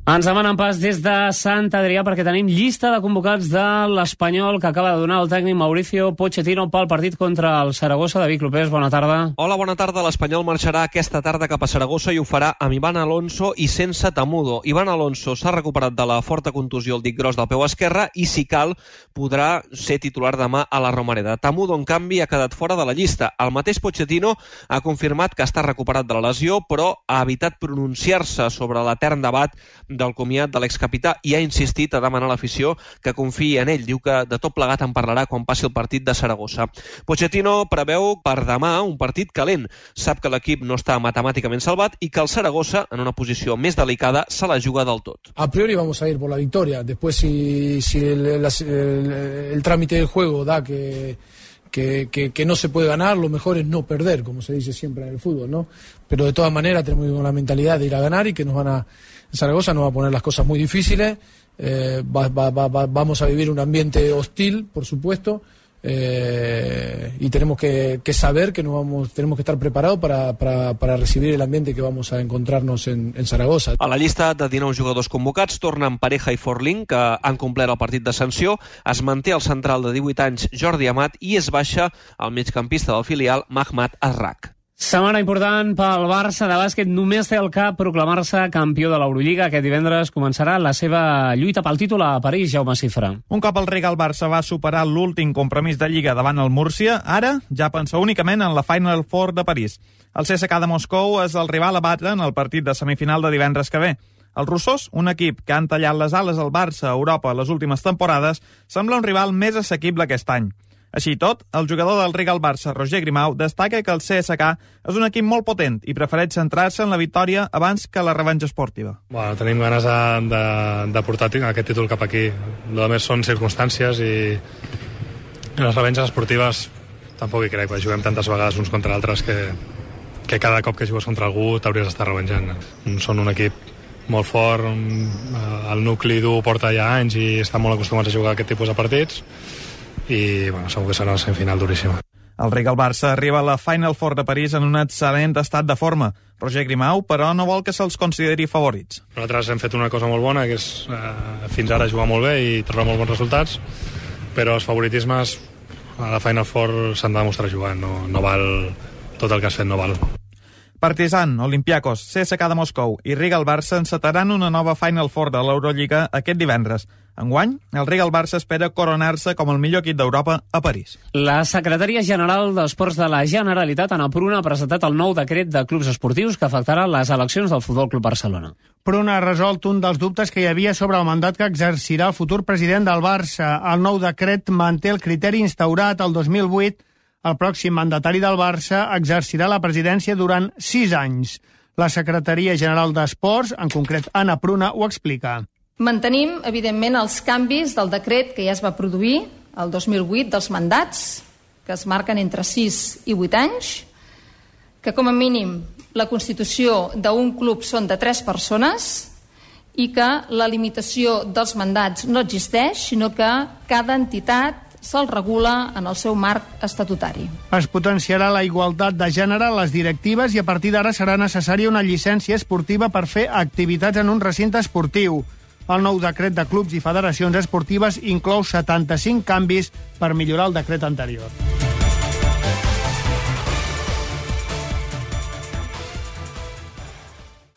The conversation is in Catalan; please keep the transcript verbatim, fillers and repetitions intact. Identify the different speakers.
Speaker 1: Ens demanen pas des de Sant Adrià perquè tenim llista de convocats de l'Espanyol que acaba de donar el tècnic Mauricio Pochettino pel partit contra el Saragossa. David Clopés, bona tarda.
Speaker 2: Hola, bona tarda. L'Espanyol marxarà aquesta tarda cap a Saragossa i ho farà amb Iván Alonso i sense Tamudo. Iván Alonso s'ha recuperat de la forta contusió al dit gros del peu esquerre i, si cal, podrà ser titular demà a la Romareda. Tamudo, en canvi, ha quedat fora de la llista. El mateix Pochettino ha confirmat que està recuperat de la lesió, però ha evitat pronunciar-se sobre l'etern debat del comiat de l'excapità i ha insistit a demanar a l'afició que confiï en ell. Diu que de tot plegat en parlarà quan passi el partit de Saragossa. Pochettino preveu per demà un partit calent. Sap que l'equip no està matemàticament salvat i que el Saragossa, en una posició més delicada, se la juga del tot.
Speaker 3: A priori vamos a ir por la victoria. Después, si, si el, el, el, el trámite del juego da que... Que, que, que no se puede ganar, lo mejor es no perder, como se dice siempre en el fútbol, ¿no? Pero de todas maneras tenemos que ir con la mentalidad de ir a ganar y que nos van a, en Zaragoza nos va a poner las cosas muy difíciles, eh, va, va, va, va, vamos a vivir un ambiente hostil, por supuesto, eh, y tenemos que, que saber que nos vamos, tenemos que estar preparados para, para, para recibir el ambiente que vamos a encontrarnos en, en Zaragoza.
Speaker 2: A la llista de dinou jugadors convocats tornen Pareja i Forlín, que han complert el partit de sanció. Es manté el central de divuit anys Jordi Amat i es baixa el migcampista del filial Mahmat Azrak.
Speaker 1: Setmana important pel Barça de bàsquet. Només té el cap proclamar-se campió de l'Eurolliga. Aquest divendres començarà la seva lluita pel títol a París, Jaume Cifra.
Speaker 4: Un cop el Real Barça va superar l'últim compromís de Lliga davant el Múrcia, ara ja pensa únicament en la Final Four de París. El C S K de Moscou és el rival a batre en el partit de semifinal de divendres que ve. Els russos, un equip que han tallat les ales al Barça a Europa les últimes temporades, sembla un rival més assequible aquest any. Així i tot, el jugador del Real Barça, Roger Grimau, destaca que el C S K és un equip molt potent i prefereix centrar-se en la victòria abans que la revenja esportiva.
Speaker 5: Bueno, tenim ganes de, de, de portar aquest títol cap aquí. El més són circumstàncies i les revenges esportives tampoc hi crec, perquè juguem tantes vegades uns contra altres que, que cada cop que jugues contra algú t'hauries d'estar revenjant. Són un equip molt fort, el nucli dur porta ja anys i estan molt acostumats a jugar aquest tipus de partits i bueno, segur que serà una semifinal duríssima.
Speaker 4: El Real Barça arriba a la Final Four de París en un excel·lent estat de forma. Roger Grimau, però, no vol que se'ls consideri favorits.
Speaker 5: Nosaltres hem fet una cosa molt bona, que és eh, fins ara jugar molt bé i trobar molt bons resultats, però els favoritismes a la Final Four s'han de demostrar jugant, no, no val tot el que has fet, no val.
Speaker 4: Partizan, Olympiacos, C S K de Moscou i Real Barça encetaran una nova Final Four de l'Eurolliga aquest divendres. Enguany, el Real Barça espera coronar-se com el millor equip d'Europa a París.
Speaker 1: La Secretaria General d'Esports de la Generalitat, Ana Pruna, ha presentat el nou decret de clubs esportius que afectarà les eleccions del Futbol Club Barcelona.
Speaker 6: Pruna ha resolt un dels dubtes que hi havia sobre el mandat que exercirà el futur president del Barça. El nou decret manté el criteri instaurat el dos mil vuit. El pròxim mandatari del Barça exercirà la presidència durant sis anys. La Secretaria General d'Esports, en concret Ana Pruna, ho explica.
Speaker 7: Mantenim, evidentment, els canvis del decret que ja es va produir el dos mil vuit dels mandats, que es marquen entre sis i vuit anys, que com a mínim la constitució d'un club són de tres persones i que la limitació dels mandats no existeix, sinó que cada entitat se'l regula en el seu marc estatutari.
Speaker 6: Es potenciarà la igualtat de gènere a les directives i a partir d'ara serà necessària una llicència esportiva per fer activitats en un recinte esportiu. El nou decret de clubs i federacions esportives inclou setanta-cinc canvis per millorar el decret anterior.